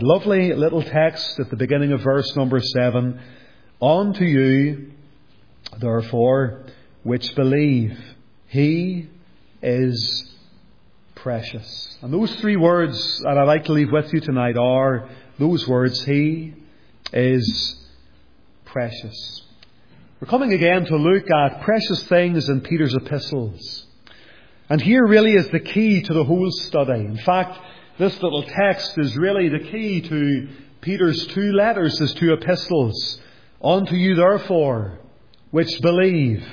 Lovely little text at the beginning of verse number 7. Unto you, therefore, which believe, He is precious. And those three words that I'd like to leave with you tonight are those words, He is precious. We're coming again to look at precious things in Peter's epistles. And here really is the key to the whole study. In fact, this little text is really the key to Peter's two letters, his two epistles. Unto you, therefore, which believe,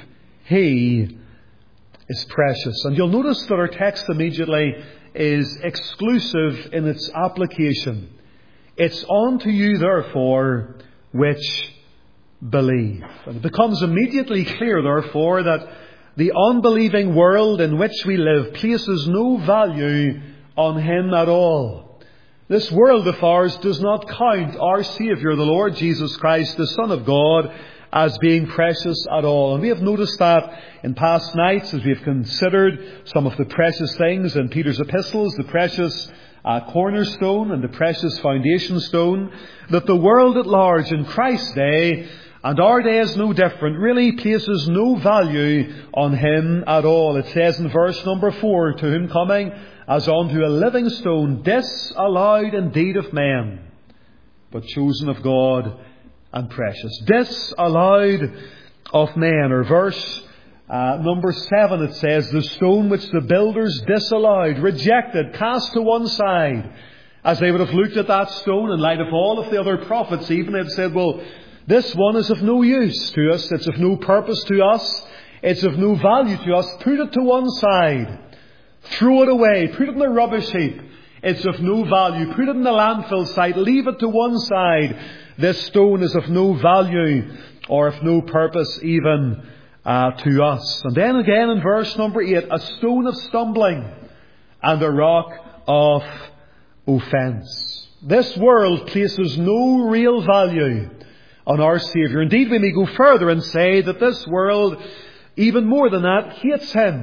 He is precious. And you'll notice that our text immediately is exclusive in its application. It's unto you, therefore, which believe. And it becomes immediately clear, therefore, that the unbelieving world in which we live places no value on Him at all. This world of ours does not count our Saviour, the Lord Jesus Christ, the Son of God, as being precious at all. And we have noticed that in past nights as we have considered some of the precious things in Peter's epistles, the precious cornerstone and the precious foundation stone, that the world at large in Christ's day, and our day is no different, really places no value on Him at all. It says in verse number 4, to whom coming as unto a living stone, disallowed indeed of men, but chosen of God and precious. Disallowed of men. Or verse number 7, it says, the stone which the builders disallowed, rejected, cast to one side. As they would have looked at that stone in light of all of the other prophets, even they've said, well, this one is of no use to us. It's of no purpose to us. It's of no value to us. Put it to one side. Throw it away. Put it in the rubbish heap. It's of no value. Put it in the landfill site. Leave it to one side. This stone is of no value or of no purpose even to us. And then again in verse number 8, a stone of stumbling and a rock of offence. This world places no real value on our Saviour. Indeed, we may go further and say that this world, even more than that, hates Him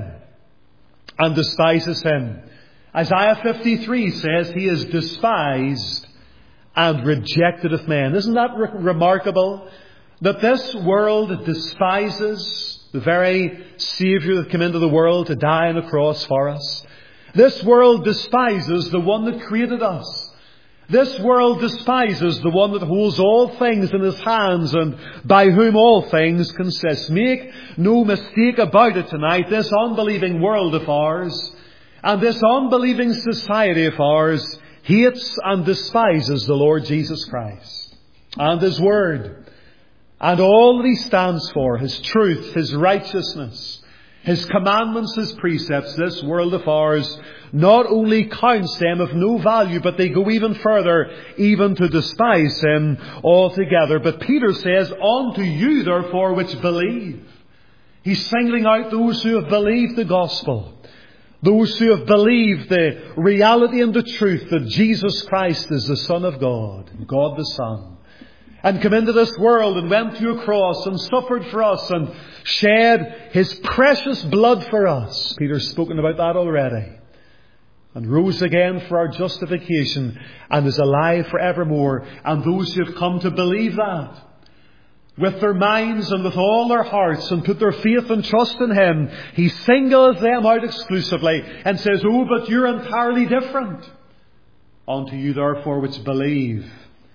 and despises Him. Isaiah 53 says He is despised and rejected of men. Isn't that remarkable? That this world despises the very Saviour that came into the world to die on a cross for us. This world despises the one that created us. This world despises the one that holds all things in His hands and by whom all things consist. Make no mistake about it tonight. This unbelieving world of ours and this unbelieving society of ours hates and despises the Lord Jesus Christ and His Word and all that He stands for, His truth, His righteousness, His commandments, His precepts. This world of ours not only counts them of no value, but they go even further, even to despise Him altogether. But Peter says, unto you, therefore, which believe. He's singling out those who have believed the gospel. Those who have believed the reality and the truth that Jesus Christ is the Son of God, God the Son, and come into this world and went to a cross and suffered for us and shed His precious blood for us. Peter's spoken about that already. And rose again for our justification and is alive forevermore. And those who have come to believe that with their minds and with all their hearts and put their faith and trust in Him, He singles them out exclusively and says, oh, but you're entirely different. Unto you, therefore, which believe,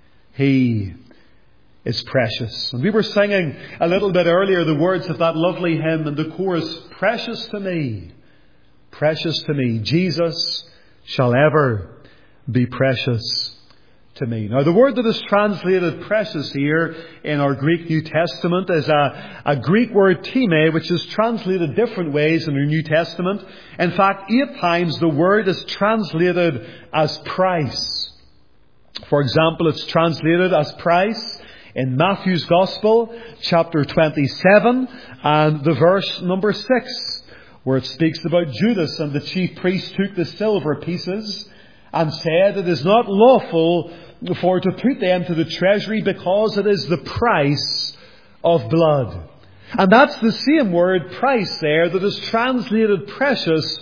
He is precious. And we were singing a little bit earlier the words of that lovely hymn in the chorus, precious to me, Jesus shall ever be precious to me. Now, the word that is translated precious here in our Greek New Testament is a Greek word time, which is translated different ways in the New Testament. In fact, 8 times the word is translated as price. For example, it's translated as price in Matthew's Gospel, chapter 27, and the verse number 6, where it speaks about Judas and the chief priest took the silver pieces and said, it is not lawful for to put them to the treasury because it is the price of blood. And that's the same word, price, there, that is translated precious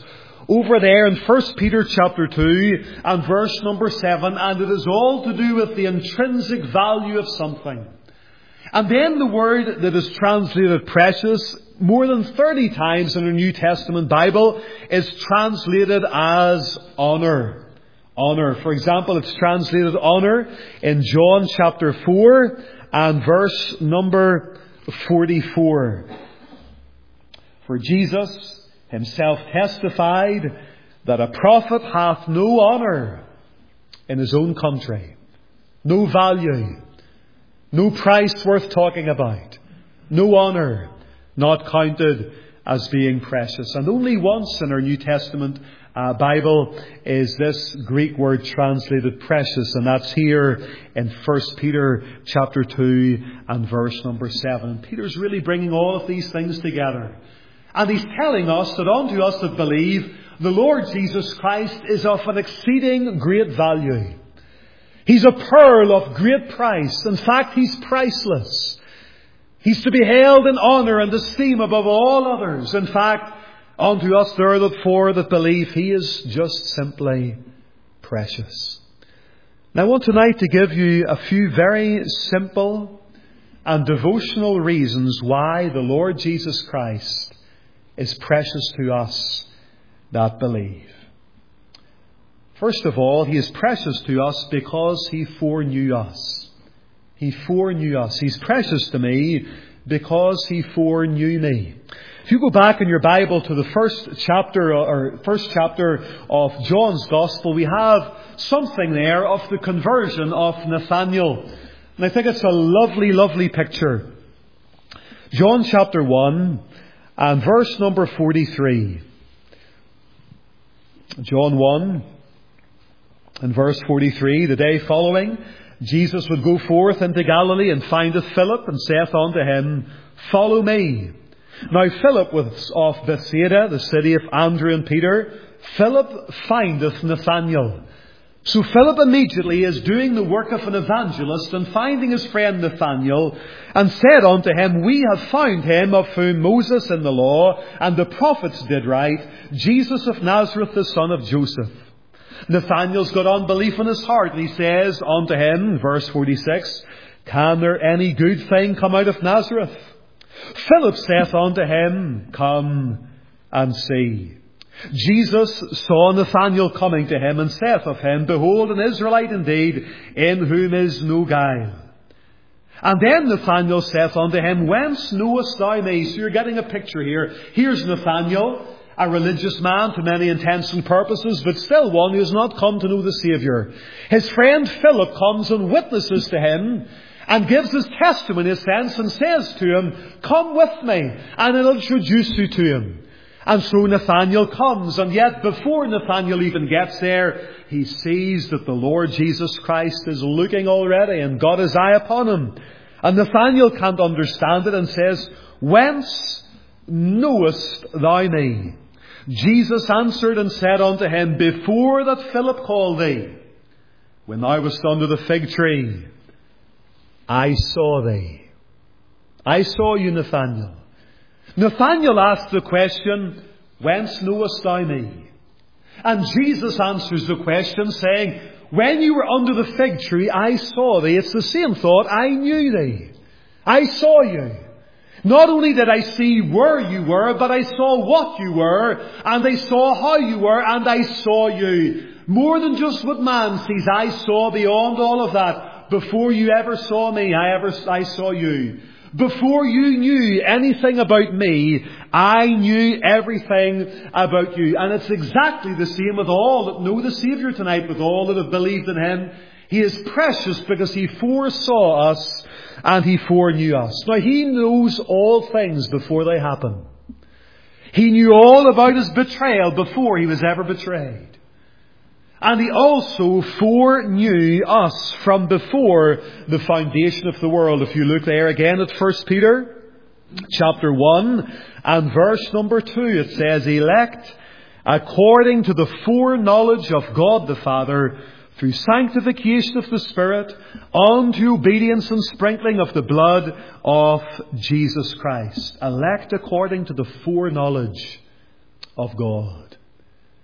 over there in 1 Peter chapter 2 and verse number 7, and it is all to do with the intrinsic value of something. And then the word that is translated precious, more than 30 times in the New Testament Bible, is translated as honour. Honour. For example, it's translated honour in John chapter 4 and verse number 44. For Jesus himself testified that a prophet hath no honour in his own country, no value, no price worth talking about, no honour not counted as being precious. And only once in our New Testament Bible is this Greek word translated precious, and that's here in 1 Peter chapter 2 and verse number 7. And Peter's really bringing all of these things together. And he's telling us that unto us that believe, the Lord Jesus Christ is of an exceeding great value. He's a pearl of great price. In fact, he's priceless. He's to be held in honour and esteem above all others. In fact, unto us therefore that believe, he is just simply precious. Now I want tonight to give you a few very simple and devotional reasons why the Lord Jesus Christ is precious to us that believe. First of all, he is precious to us because he foreknew us. He foreknew us. He's precious to me because he foreknew me. If you go back in your Bible to the first chapter of John's Gospel, we have something there of the conversion of Nathanael. And I think it's a lovely, lovely picture. John chapter 1 and verse number 43. John 1 and verse 43. The day following, Jesus would go forth into Galilee and findeth Philip and saith unto him, Follow me. Now Philip was of Bethsaida, the city of Andrew and Peter. Philip findeth Nathanael. So Philip immediately is doing the work of an evangelist and finding his friend Nathanael, and said unto him, We have found him of whom Moses in the law and the prophets did write, Jesus of Nazareth, the son of Joseph. Nathanael's got unbelief in his heart, and he says unto him, verse 46, Can there any good thing come out of Nazareth? Philip saith unto him, Come and see. Jesus saw Nathanael coming to him, and saith of him, Behold, an Israelite indeed, in whom is no guile. And then Nathanael saith unto him, Whence knowest thou me? So you're getting a picture here. Here's Nathanael, a religious man to many intents and purposes, but still one who has not come to know the Saviour. His friend Philip comes and witnesses to him, and gives his testimony in a sense, and says to him, Come with me, and I'll introduce you to him. And so Nathanael comes, and yet before Nathanael even gets there, he sees that the Lord Jesus Christ is looking already and got his eye upon him. And Nathanael can't understand it and says, Whence knowest thou me? Jesus answered and said unto him, Before that Philip called thee, when thou wast under the fig tree, I saw thee. I saw you, Nathanael. Nathanael asked the question, Whence knowest thou me? And Jesus answers the question saying, When you were under the fig tree, I saw thee. It's the same thought. I knew thee. I saw you. Not only did I see where you were, but I saw what you were, and I saw how you were, and I saw you. More than just what man sees, I saw beyond all of that. Before you ever saw me, I saw you. Before you knew anything about me, I knew everything about you. And it's exactly the same with all that know the Saviour tonight, with all that have believed in him. He is precious because he foresaw us and he foreknew us. Now he knows all things before they happen. He knew all about his betrayal before he was ever betrayed. And he also foreknew us from before the foundation of the world. If you look there again at 1 Peter chapter 1 and verse number 2, it says, Elect according to the foreknowledge of God the Father, through sanctification of the Spirit, unto obedience and sprinkling of the blood of Jesus Christ. Elect according to the foreknowledge of God.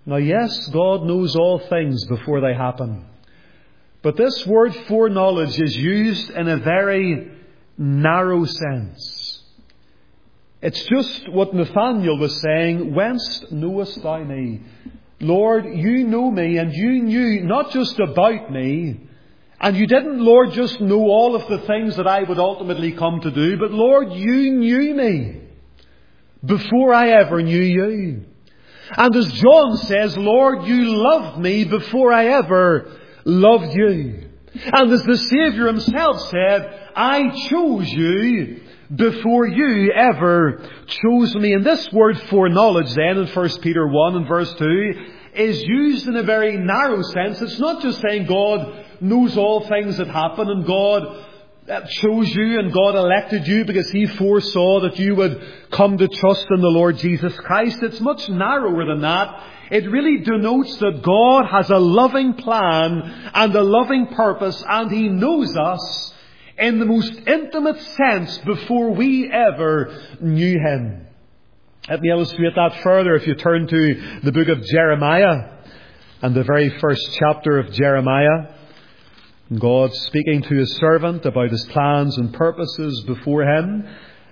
Now yes, God knows all things before they happen. But this word foreknowledge is used in a very narrow sense. It's just what Nathanael was saying, whence knowest thou me? Lord, you know me, and you knew not just about me, and you didn't, Lord, just know all of the things that I would ultimately come to do, but Lord, you knew me before I ever knew you. And as John says, Lord, you loved me before I ever loved you. And as the Saviour himself said, I chose you before you ever chose me. And this word foreknowledge then in 1 Peter 1 and verse 2 is used in a very narrow sense. It's not just saying God knows all things that happen and God chose you and God elected you because He foresaw that you would come to trust in the Lord Jesus Christ. It's much narrower than that. It really denotes that God has a loving plan and a loving purpose, and He knows us in the most intimate sense before we ever knew Him. Let me illustrate that further if you turn to the book of Jeremiah and the very first chapter of Jeremiah. God speaking to His servant about His plans and purposes before Him.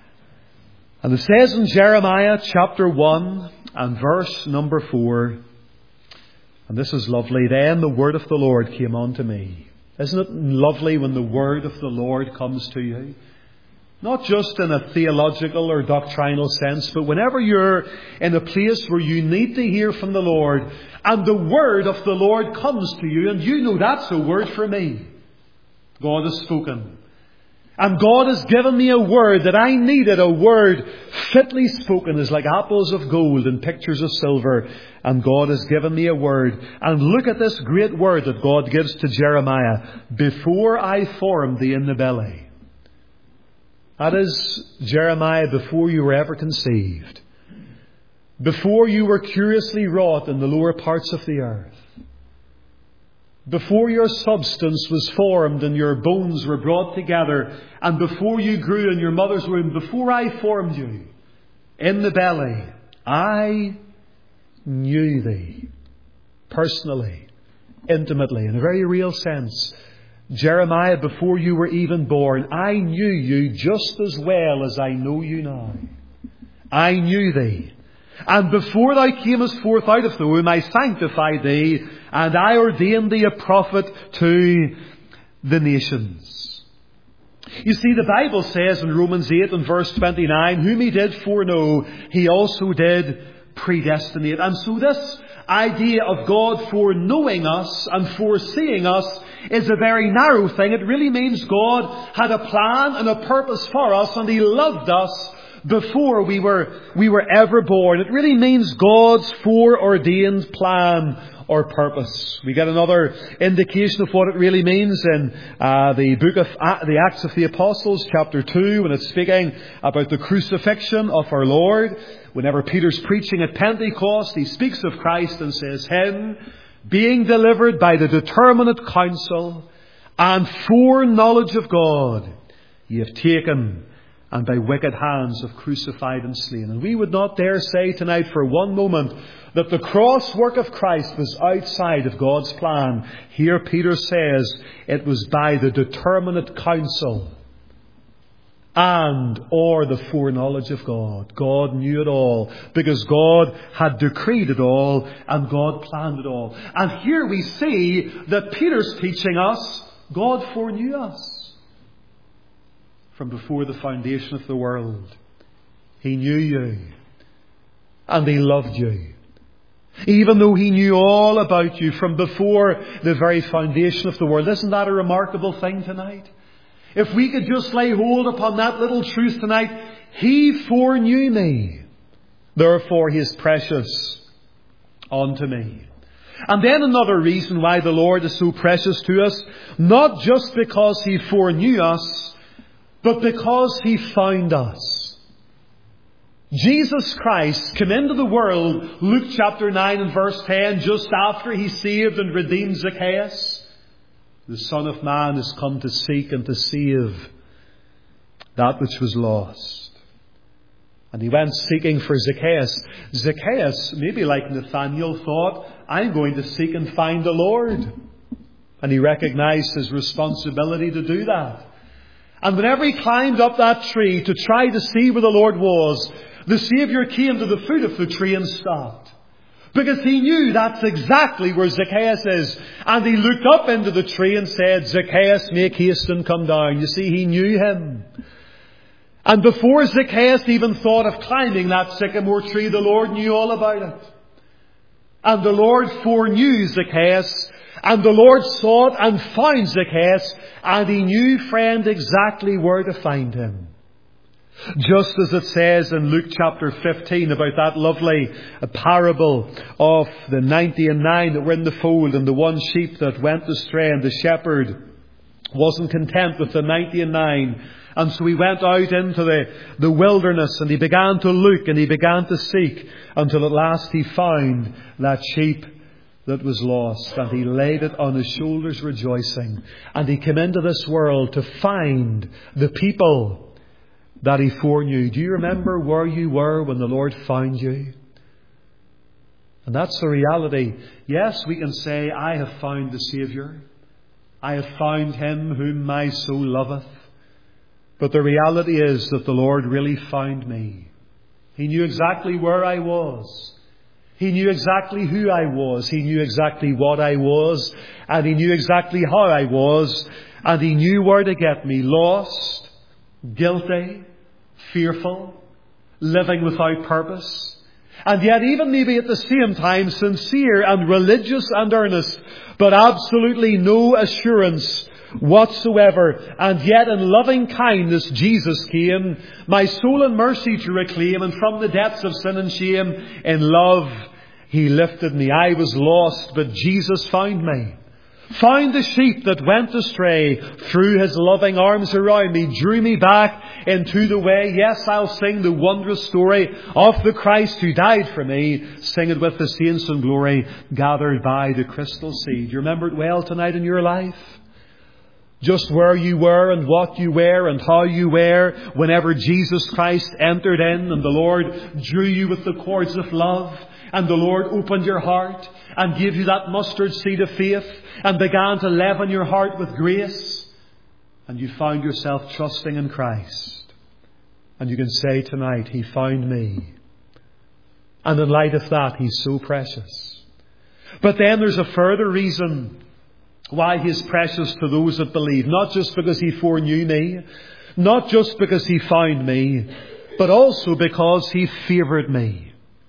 And it says in Jeremiah chapter 1 and verse number 4, and this is lovely, then the word of the Lord came unto me. Isn't it lovely when the word of the Lord comes to you? Not just in a theological or doctrinal sense, but whenever you're in a place where you need to hear from the Lord, and the word of the Lord comes to you, and you know that's a word for me. God has spoken. And God has given me a word that I needed. A word fitly spoken is like apples of gold and pictures of silver. And God has given me a word. And look at this great word that God gives to Jeremiah. Before I formed thee in the belly. That is, Jeremiah, before you were ever conceived. Before you were curiously wrought in the lower parts of the earth. Before your substance was formed and your bones were brought together, and before you grew in your mother's womb, before I formed you in the belly, I knew thee personally, intimately, in a very real sense. Jeremiah, before you were even born, I knew you just as well as I know you now. I knew thee. And before thou camest forth out of the womb, I sanctified thee, and I ordained thee a prophet to the nations. You see, the Bible says in Romans 8 and verse 29, whom He did foreknow, He also did predestinate. And so this idea of God foreknowing us and foreseeing us is a very narrow thing. It really means God had a plan and a purpose for us, and He loved us before we were ever born. It really means God's foreordained plan or purpose. We get another indication of what it really means in the book of the Acts of the Apostles, chapter 2, when it's speaking about the crucifixion of our Lord. Whenever Peter's preaching at Pentecost, he speaks of Christ and says, Him being delivered by the determinate counsel and foreknowledge of God, ye have taken and by wicked hands have crucified and slain. And we would not dare say tonight for one moment that the cross work of Christ was outside of God's plan. Here Peter says it was by the determinate counsel and or the foreknowledge of God. God knew it all because God had decreed it all and God planned it all. And here we see that Peter's teaching us God foreknew us. From before the foundation of the world. He knew you. And He loved you. Even though He knew all about you from before the very foundation of the world. Isn't that a remarkable thing tonight? If we could just lay hold upon that little truth tonight. He foreknew me. Therefore He is precious unto me. And then another reason why the Lord is so precious to us. Not just because He foreknew us, but because He found us. Jesus Christ came into the world, Luke chapter 9 and verse 10, just after He saved and redeemed Zacchaeus. The Son of Man has come to seek and to save that which was lost. And he went seeking for Zacchaeus. Zacchaeus, maybe like Nathanael, thought, I'm going to seek and find the Lord. And he recognized his responsibility to do that. And whenever he climbed up that tree to try to see where the Lord was, the Saviour came to the foot of the tree and stopped. Because he knew that's exactly where Zacchaeus is. And he looked up into the tree and said, Zacchaeus, make haste and come down. You see, he knew him. And before Zacchaeus even thought of climbing that sycamore tree, the Lord knew all about it. And the Lord foreknew Zacchaeus. And the Lord sought and found Zacchaeus. And he knew, friend, exactly where to find him. Just as it says in Luke chapter 15 about that lovely parable of the 99 that were in the fold and the one sheep that went astray, and the shepherd wasn't content with the 99. And so he went out into the wilderness and he began to look and he began to seek until at last he found that sheep that was lost. And he laid it on his shoulders rejoicing. And he came into this world to find the people that he foreknew. Do you remember where you were when the Lord found you? And that's the reality. Yes, we can say, I have found the Saviour. I have found him whom my soul loveth. But the reality is that the Lord really found me. He knew exactly where I was. He knew exactly who I was. He knew exactly what I was. And he knew exactly how I was. And he knew where to get me. Lost, guilty, fearful, living without purpose. And yet even maybe at the same time sincere and religious and earnest, but absolutely no assurance whatsoever. And yet in loving kindness Jesus came, my soul in mercy to reclaim, and from the depths of sin and shame in love he lifted me. I was lost, but Jesus found me. Found the sheep that went astray, threw his loving arms around me, drew me back into the way. Yes, I'll sing the wondrous story of the Christ who died for me. Sing it with the saints in glory, gathered by the crystal sea. Do you remember it well tonight in your life? Just where you were and what you were and how you were whenever Jesus Christ entered in and the Lord drew you with the cords of love. And the Lord opened your heart and gave you that mustard seed of faith and began to leaven your heart with grace. And you found yourself trusting in Christ. And you can say tonight, he found me. And in light of that, he's so precious. But then there's a further reason why he's precious to those that believe. Not just because he foreknew me, not just because he found me, but also because he favoured me.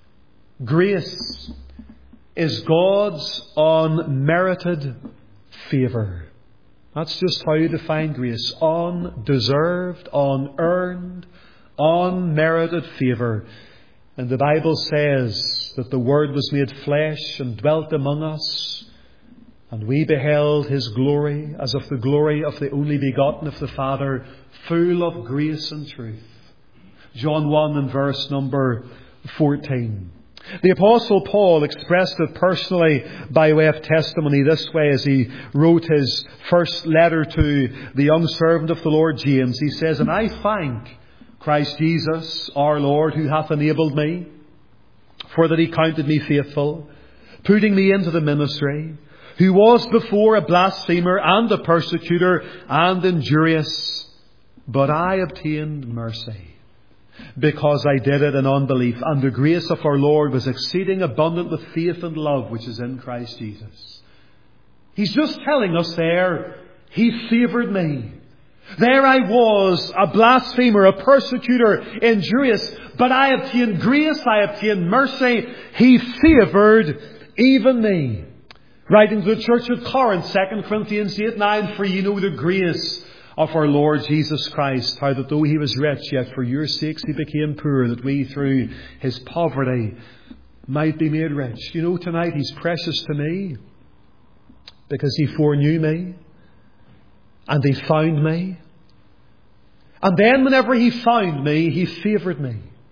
Grace is God's unmerited favour. That's just how you define grace. Undeserved, unearned, unmerited favour. And the Bible says that the Word was made flesh and dwelt among us. And we beheld his glory as of the glory of the only begotten of the Father, full of grace and truth. John 1 and verse number 14. The Apostle Paul expressed it personally by way of testimony this way as he wrote his first letter to the young servant of the Lord James. He says, and I thank Christ Jesus, our Lord, who hath enabled me, for that he counted me faithful, putting me into the ministry, who was before a blasphemer and a persecutor and injurious, but I obtained mercy, because I did it in unbelief. And the grace of our Lord was exceeding abundant with faith and love which is in Christ Jesus. He's just telling us there, he favoured me. There I was, a blasphemer, a persecutor, injurious, but I obtained grace, I obtained mercy. He favoured even me. Writing to the church of Corinth, 2 Corinthians 8:9, for ye know the grace of our Lord Jesus Christ, how that though he was rich, yet for your sakes he became poor, that we through his poverty might be made rich. You know, tonight he's precious to me because he foreknew me and he found me. And then whenever he found me, he favoured me.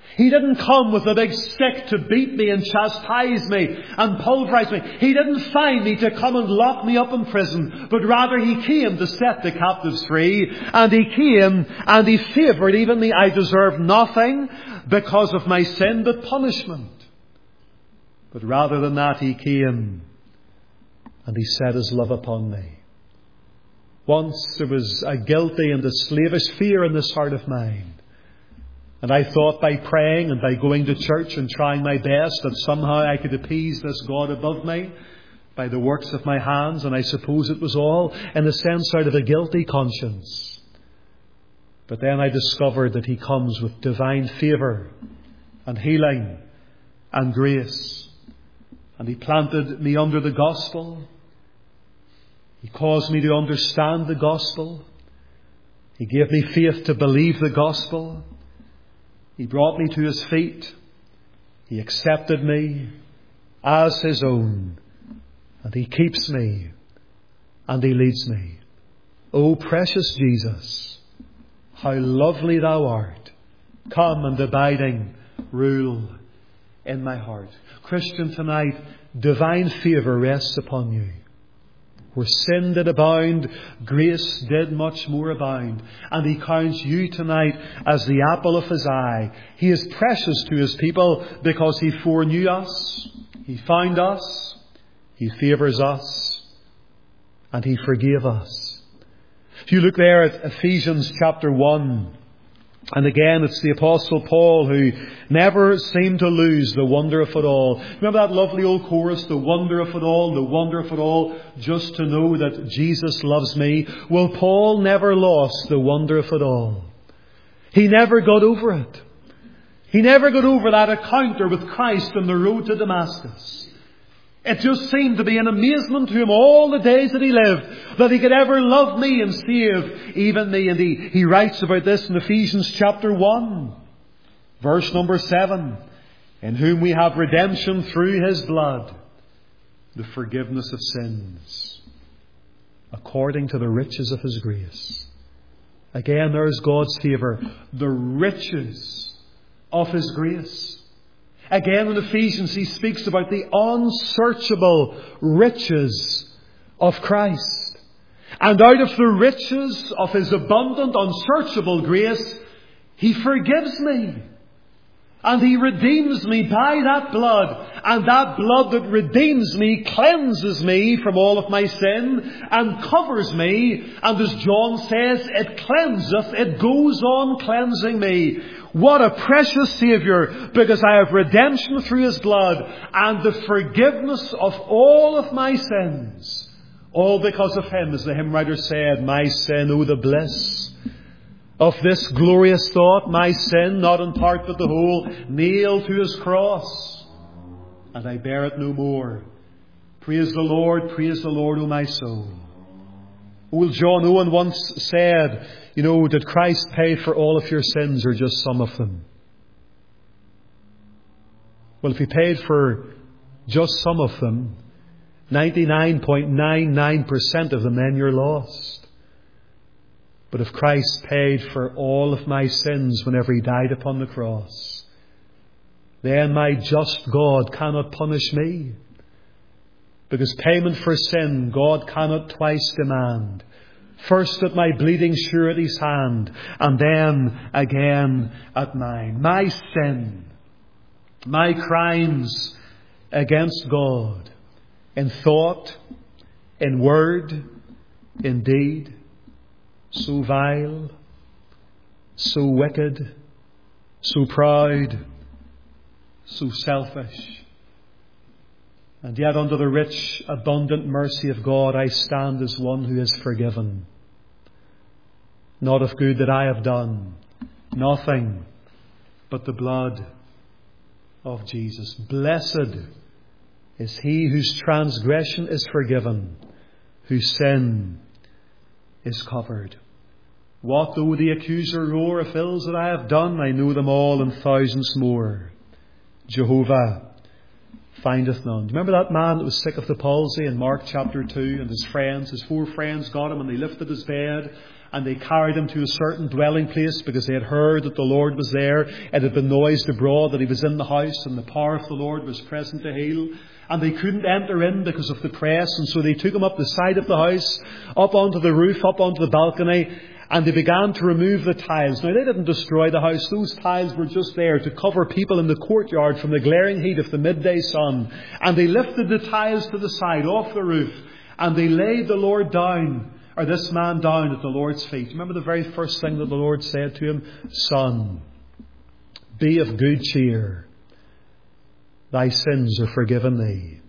He didn't come with a big stick to beat me and chastise me and pulverize me. He didn't find me to come and lock me up in prison, but rather He came to set the captives free. And He came and He favoured even me. I deserved nothing because of my sin but punishment. But rather than that, He came and He set His love upon me. Once there was a guilty and a slavish fear in this heart of mine. And I thought by praying and by going to church and trying my best that somehow I could appease this God above me by the works of my hands. And I suppose it was all in a sense out of a guilty conscience. But then I discovered that He comes with divine favour and healing and grace. And He planted me under the gospel. He caused me to understand the gospel. He gave me faith to believe the gospel. He brought me to His feet. He accepted me as His own. And He keeps me and He leads me. O precious Jesus, how lovely Thou art. Come and abiding rule in my heart. Christian, tonight, divine favour rests upon you. Where sin did abound, grace did much more abound. And He counts you tonight as the apple of His eye. He is precious to His people because He foreknew us. He found us. He favours us. And He forgave us. If you look there at Ephesians chapter 1, and again, it's the Apostle Paul who never seemed to lose the wonder of it all. Remember that lovely old chorus, the wonder of it all, the wonder of it all, just to know that Jesus loves me. Well, Paul never lost the wonder of it all. He never got over it. He never got over that encounter with Christ on the road to Damascus. It just seemed to be an amazement to him all the days that he lived, that He could ever love me and save even me. And he writes about this in Ephesians chapter 1, verse number 7. In whom we have redemption through His blood, the forgiveness of sins, according to the riches of His grace. Again, there is God's favour, the riches of His grace. Again in Ephesians he speaks about the unsearchable riches of Christ. And out of the riches of His abundant, unsearchable grace, He forgives me. And He redeems me by that blood. And that blood that redeems me cleanses me from all of my sin and covers me. And as John says, it cleanseth, it goes on cleansing me. What a precious Saviour, because I have redemption through His blood and the forgiveness of all of my sins. All because of Him, as the hymn writer said, my sin, oh the bliss of this glorious thought, my sin, not in part but the whole, nailed to His cross, and I bear it no more. Praise the Lord, O my soul. Old John Owen once said, did Christ pay for all of your sins or just some of them? Well, if He paid for just some of them, 99.99% of them, then you're lost. But if Christ paid for all of my sins whenever He died upon the cross, then my just God cannot punish me. Because payment for sin God cannot twice demand. First at my bleeding surety's hand, and then again at mine. My sin, my crimes against God, in thought, in word, in deed, so vile, so wicked, so proud, so selfish. And yet under the rich, abundant mercy of God, I stand as one who is forgiven. Not of good that I have done, nothing but the blood of Jesus. Blessed is he whose transgression is forgiven, whose sin is covered. What though the accuser roar of ills that I have done? I know them all and thousands more. Jehovah, findeth none. Do you remember that man that was sick of the palsy in Mark chapter 2, and his 4 friends got him, and they lifted his bed and they carried him to a certain dwelling place because they had heard that the Lord was there. It had been noised abroad that he was in the house and the power of the Lord was present to heal. And they couldn't enter in because of the press, and so they took him up the side of the house, up onto the roof, up onto the balcony, and they began to remove the tiles. Now, they didn't destroy the house. Those tiles were just there to cover people in the courtyard from the glaring heat of the midday sun. And they lifted the tiles to the side, off the roof, and they laid the Lord down, or this man down at the Lord's feet. Remember the very first thing that the Lord said to him? Son, be of good cheer. Thy sins are forgiven thee.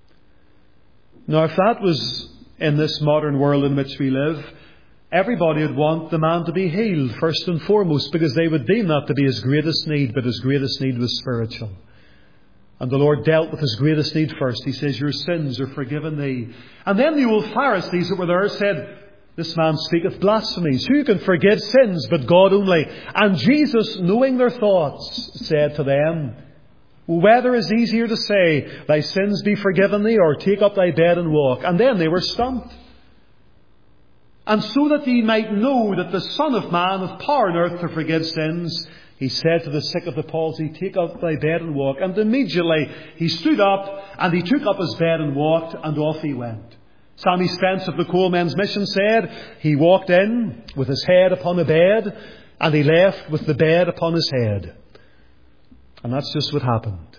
Now, if that was in this modern world in which we live, everybody would want the man to be healed first and foremost, because they would deem that to be his greatest need, but his greatest need was spiritual. And the Lord dealt with his greatest need first. He says, your sins are forgiven thee. And then the old Pharisees that were there said, this man speaketh blasphemies. Who can forgive sins but God only? And Jesus, knowing their thoughts, said to them, whether is easier to say, thy sins be forgiven thee, or take up thy bed and walk? And then they were stumped. And so that ye might know that the Son of Man hath power on earth to forgive sins, he said to the sick of the palsy, take up thy bed and walk. And immediately he stood up, and he took up his bed and walked, and off he went. Sammy Spence of the Coalmen's Mission said he walked in with his head upon the bed, and he left with the bed upon his head. And that's just what happened.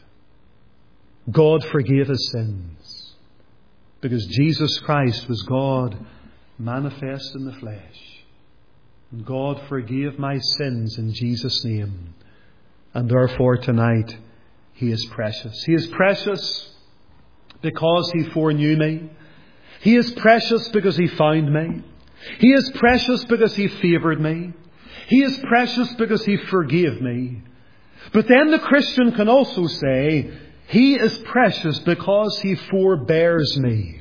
God forgave his sins because Jesus Christ was God manifest in the flesh. And God forgave my sins in Jesus' name. And therefore tonight he is precious. He is precious because he foreknew me. He is precious because he found me. He is precious because he favoured me. He is precious because he forgave me. But then the Christian can also say, he is precious because he forbears me.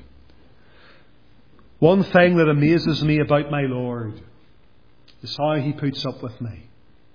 One thing that amazes me about my Lord is how he puts up with me.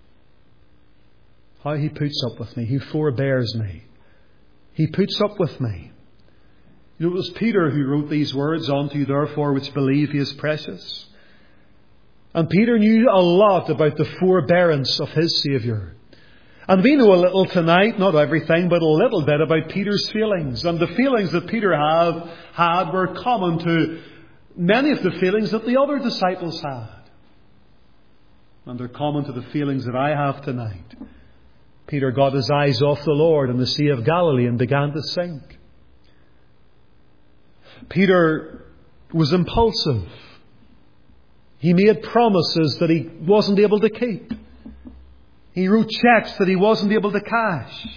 How he puts up with me. He forbears me. He puts up with me. You know, it was Peter who wrote these words, unto you therefore which believe he is precious. And Peter knew a lot about the forbearance of his Saviour. And we know a little tonight, not everything, but a little bit about Peter's feelings. And the feelings that Peter had were common to many of the feelings that the other disciples had. And they're common to the feelings that I have tonight. Peter got his eyes off the Lord in the Sea of Galilee and began to sink. Peter was impulsive. He made promises that he wasn't able to keep. He wrote checks that he wasn't able to cash.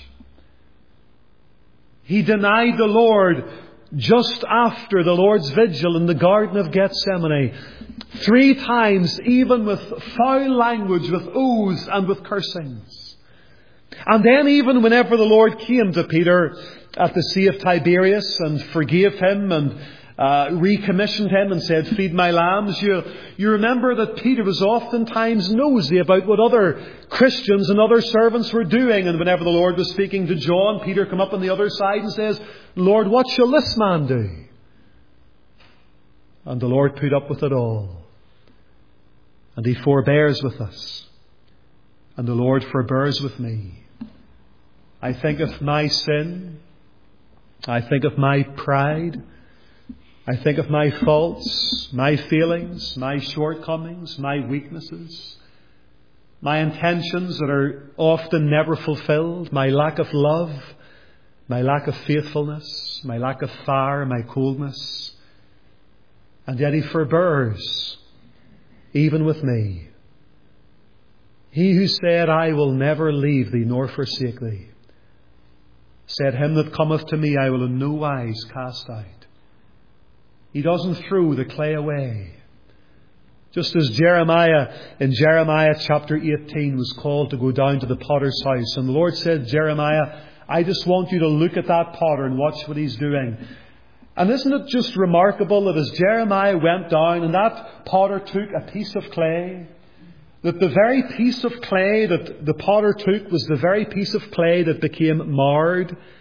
He denied the Lord just after the Lord's vigil in the Garden of Gethsemane. 3 times, even with foul language, with oaths and with cursings. And then even whenever the Lord came to Peter at the Sea of Tiberias and forgave him and recommissioned him and said, feed my lambs, you remember that Peter was oftentimes nosy about what other Christians and other servants were doing. And whenever the Lord was speaking to John, Peter come up on the other side and says, Lord, what shall this man do? And the Lord put up with it all. And he forbears with us. And the Lord forbears with me. I think of my sin. I think of my pride. I think of my faults, my feelings, my shortcomings, my weaknesses, my intentions that are often never fulfilled, my lack of love, my lack of faithfulness, my lack of fire, my coldness. And yet he forbears, even with me. He who said, I will never leave thee nor forsake thee, said, him that cometh to me I will in no wise cast out. He doesn't throw the clay away. Just as Jeremiah, in Jeremiah chapter 18, was called to go down to the potter's house. And the Lord said, Jeremiah, I just want you to look at that potter and watch what he's doing. And isn't it just remarkable that as Jeremiah went down and that potter took a piece of clay, that the very piece of clay that the potter took was the very piece of clay that became marred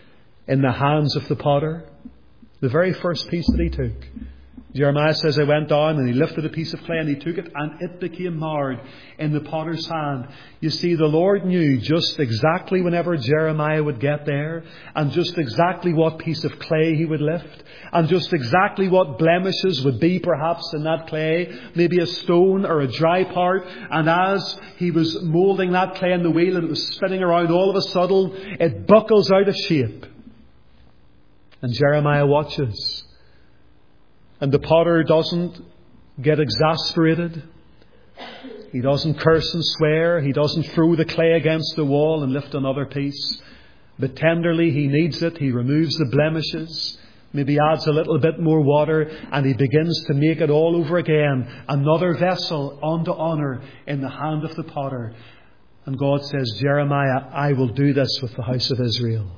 in the hands of the potter. The very first piece that he took. Jeremiah says, I went down and he lifted a piece of clay and he took it and it became marred in the potter's hand. You see, the Lord knew just exactly whenever Jeremiah would get there and just exactly what piece of clay he would lift and just exactly what blemishes would be perhaps in that clay, maybe a stone or a dry part. And as he was moulding that clay in the wheel and it was spinning around, all of a sudden it buckles out of shape. And Jeremiah watches. And the potter doesn't get exasperated. He doesn't curse and swear. He doesn't throw the clay against the wall and lift another piece. But tenderly he kneads it. He removes the blemishes. Maybe adds a little bit more water. And he begins to make it all over again. Another vessel unto honour in the hand of the potter. And God says, Jeremiah, I will do this with the house of Israel.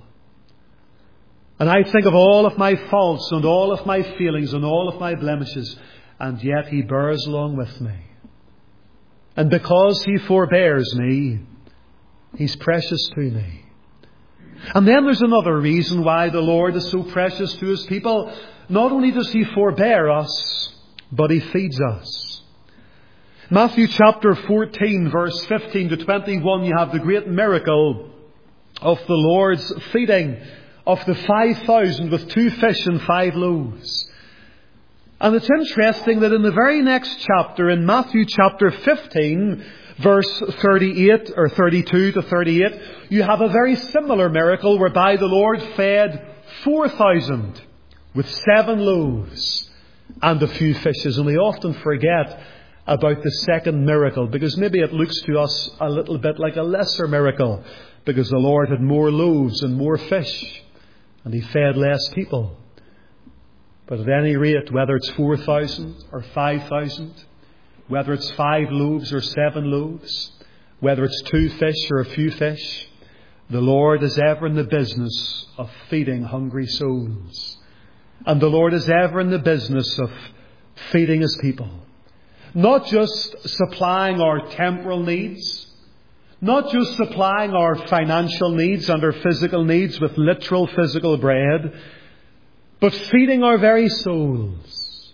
And I think of all of my faults and all of my feelings and all of my blemishes. And yet he bears along with me. And because he forbears me, he's precious to me. And then there's another reason why the Lord is so precious to his people. Not only does he forbear us, but he feeds us. Matthew chapter 14, verse 15 to 21, you have the great miracle of the Lord's feeding of the 5,000 with 2 fish and 5 loaves. And it's interesting that in the very next chapter, in Matthew chapter 15, verse 38 or 32 to 38, you have a very similar miracle whereby the Lord fed 4,000 with 7 loaves and a few fishes. And we often forget about the second miracle because maybe it looks to us a little bit like a lesser miracle because the Lord had more loaves and more fish. And he fed less people. But at any rate, whether it's 4,000 or 5,000, whether it's 5 loaves or 7 loaves, whether it's 2 fish or a few fish, the Lord is ever in the business of feeding hungry souls. And the Lord is ever in the business of feeding his people. Not just supplying our temporal needs, not just supplying our financial needs and our physical needs with literal physical bread, but feeding our very souls.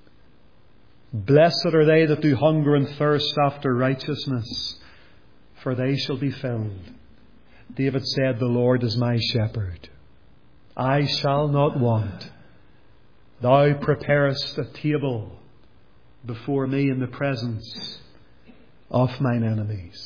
Blessed are they that do hunger and thirst after righteousness, for they shall be filled. David said, the Lord is my shepherd. I shall not want. Thou preparest a table before me in the presence of mine enemies.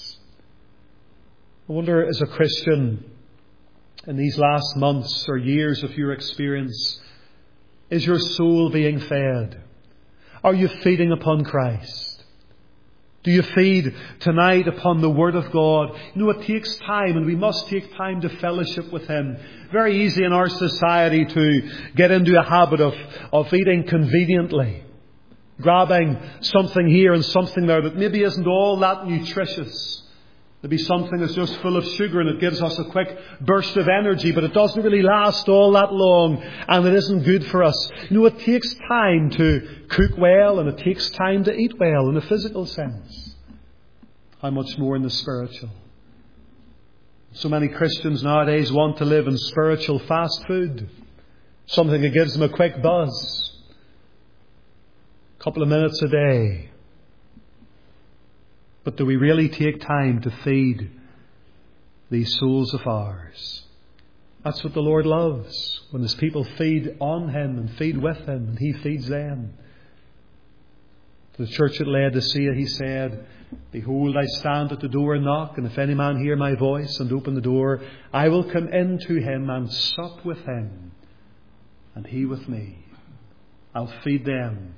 I wonder, as a Christian, in these last months or years of your experience, is your soul being fed? Are you feeding upon Christ? Do you feed tonight upon the Word of God? You know, it takes time, and we must take time to fellowship with him. Very easy in our society to get into a habit of eating conveniently. Grabbing something here and something there that maybe isn't all that nutritious. There'll be something that's just full of sugar and it gives us a quick burst of energy, but it doesn't really last all that long and it isn't good for us. You know, it takes time to cook well and it takes time to eat well in a physical sense. How much more in the spiritual? So many Christians nowadays want to live in spiritual fast food. Something that gives them a quick buzz. A couple of minutes a day. But do we really take time to feed these souls of ours? That's what the Lord loves. When his people feed on him and feed with him and he feeds them. To the church at Laodicea he said, behold, I stand at the door and knock, and if any man hear my voice and open the door, I will come in to him and sup with him, and he with me. I'll feed them.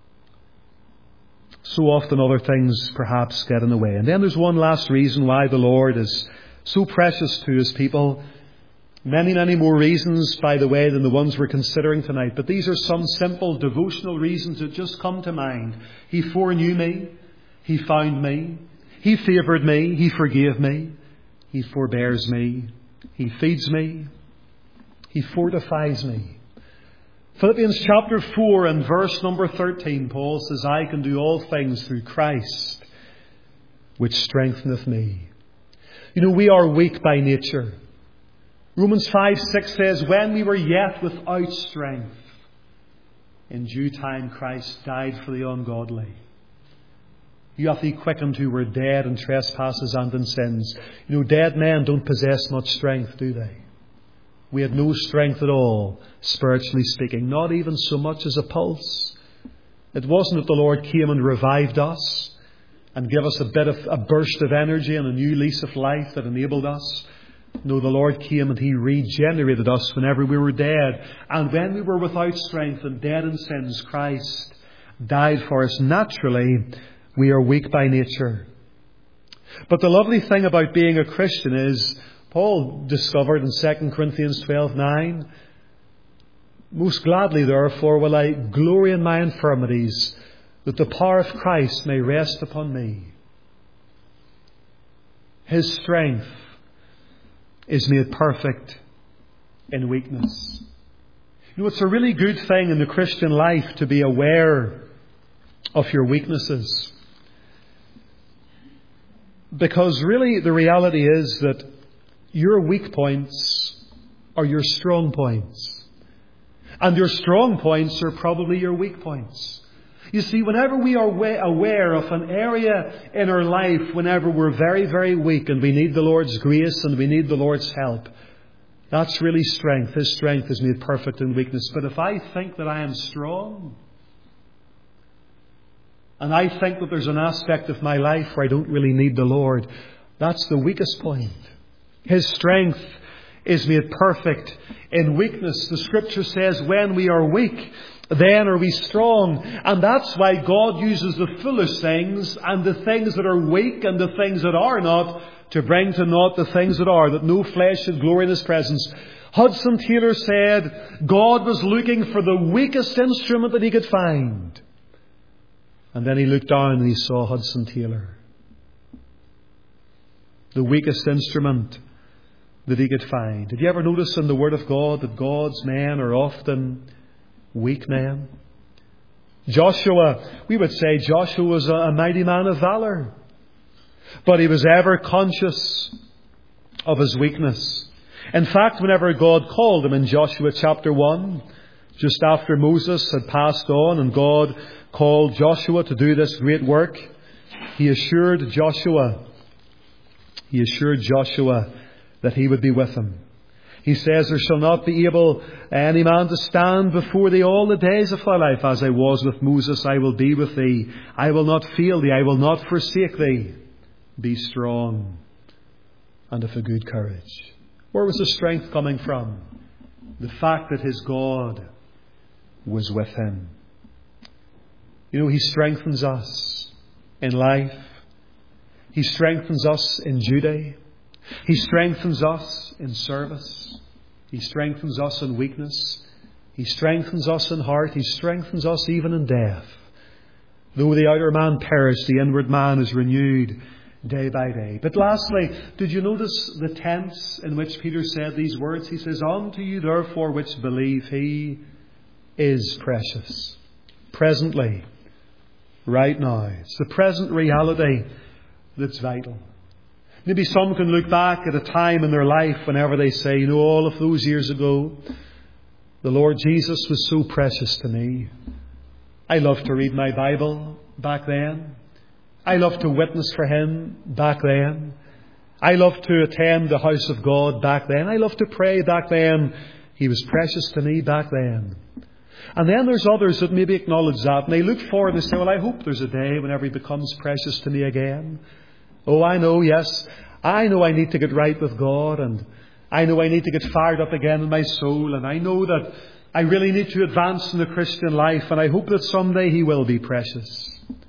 So often other things perhaps get in the way. And then there's one last reason why the Lord is so precious to his people. Many, many more reasons, by the way, than the ones we're considering tonight. But these are some simple devotional reasons that just come to mind. He foreknew me. He found me. He favoured me. He forgave me. He forbears me. He feeds me. He fortifies me. Philippians chapter 4 and verse number 13, Paul says, I can do all things through Christ, which strengtheneth me. You know, we are weak by nature. Romans 5:6 says, when we were yet without strength, in due time Christ died for the ungodly. You hath He quickened who were dead in trespasses and in sins. You know, dead men don't possess much strength, do they? We had no strength at all, spiritually speaking, not even so much as a pulse. It wasn't that the Lord came and revived us and gave us a burst of energy and a new lease of life that enabled us. No, the Lord came and He regenerated us whenever we were dead. And when we were without strength and dead in sins, Christ died for us. Naturally, we are weak by nature. But the lovely thing about being a Christian is, Paul discovered in 2 Corinthians 12:9, most gladly, therefore, will I glory in my infirmities, that the power of Christ may rest upon me. His strength is made perfect in weakness. You know, it's a really good thing in the Christian life to be aware of your weaknesses. Because really the reality is that your weak points are your strong points. And your strong points are probably your weak points. You see, whenever we are aware of an area in our life, whenever we're very, very weak and we need the Lord's grace and we need the Lord's help, that's really strength. His strength is made perfect in weakness. But if I think that I am strong, and I think that there's an aspect of my life where I don't really need the Lord, that's the weakest point. His strength is made perfect in weakness. The Scripture says, when we are weak, then are we strong. And that's why God uses the foolish things and the things that are weak and the things that are not to bring to naught the things that are, that no flesh should glory in His presence. Hudson Taylor said God was looking for the weakest instrument that He could find. And then He looked down and He saw Hudson Taylor. The weakest instrument that He could find. Did you ever notice in the Word of God that God's men are often weak men? Joshua, we would say Joshua was a mighty man of valor. But he was ever conscious of his weakness. In fact, whenever God called him in Joshua chapter 1, just after Moses had passed on and God called Joshua to do this great work, He assured Joshua that He would be with him. He says, there shall not be able any man to stand before thee all the days of thy life. As I was with Moses, I will be with thee. I will not fail thee. I will not forsake thee. Be strong and of a good courage. Where was the strength coming from? The fact that his God was with him. You know, He strengthens us in life. He strengthens us in duty. He strengthens us in service. He strengthens us in weakness. He strengthens us in heart. He strengthens us even in death. Though the outer man perish, the inward man is renewed day by day. But lastly, did you notice the tense in which Peter said these words? He says, unto you therefore which believe, He is precious. Presently, right now. It's the present reality that's vital. Maybe some can look back at a time in their life whenever they say, you know, all of those years ago, the Lord Jesus was so precious to me. I loved to read my Bible back then. I loved to witness for Him back then. I loved to attend the house of God back then. I loved to pray back then. He was precious to me back then. And then there's others that maybe acknowledge that and they look forward and they say, well, I hope there's a day whenever He becomes precious to me again. Oh, I know, yes. I know I need to get right with God, and I know I need to get fired up again in my soul, and I know that I really need to advance in the Christian life, and I hope that someday He will be precious.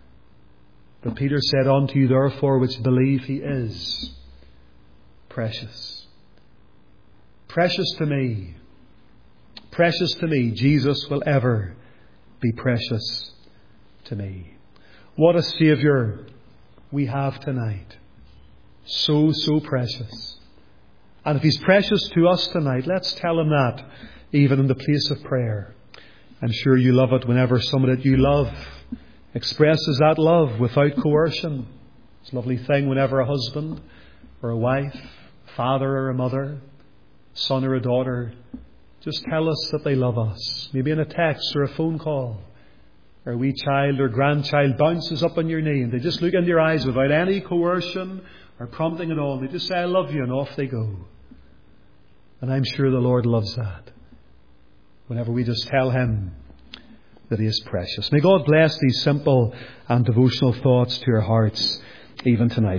But Peter said, unto you therefore which believe, He is precious. Precious to me. Precious to me. Jesus will ever be precious to me. What a Saviour we have tonight. So, so precious. And if He's precious to us tonight, let's tell Him that, even in the place of prayer. I'm sure you love it whenever somebody that you love expresses that love without coercion. It's a lovely thing whenever a husband or a wife, a father or a mother, son or a daughter, just tell us that they love us. Maybe in a text or a phone call. Or a wee child or grandchild bounces up on your knee and they just look into your eyes without any coercion or prompting at all. They just say, I love you, and off they go. And I'm sure the Lord loves that. Whenever we just tell Him that He is precious. May God bless these simple and devotional thoughts to your hearts even tonight.